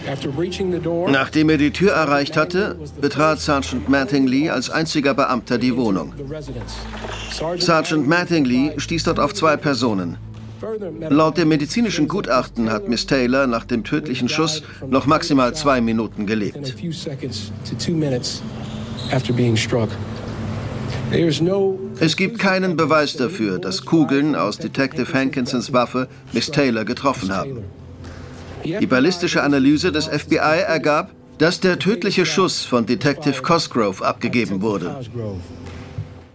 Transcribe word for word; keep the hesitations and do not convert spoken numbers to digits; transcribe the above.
Nachdem er die Tür erreicht hatte, betrat Sergeant Mattingly als einziger Beamter die Wohnung. Sergeant Mattingly stieß dort auf zwei Personen. Laut dem medizinischen Gutachten hat Miss Taylor nach dem tödlichen Schuss noch maximal zwei Minuten gelebt. Es gibt keinen Beweis dafür, dass Kugeln aus Detective Hankinsons Waffe Miss Taylor getroffen haben. Die ballistische Analyse des F B I ergab, dass der tödliche Schuss von Detective Cosgrove abgegeben wurde.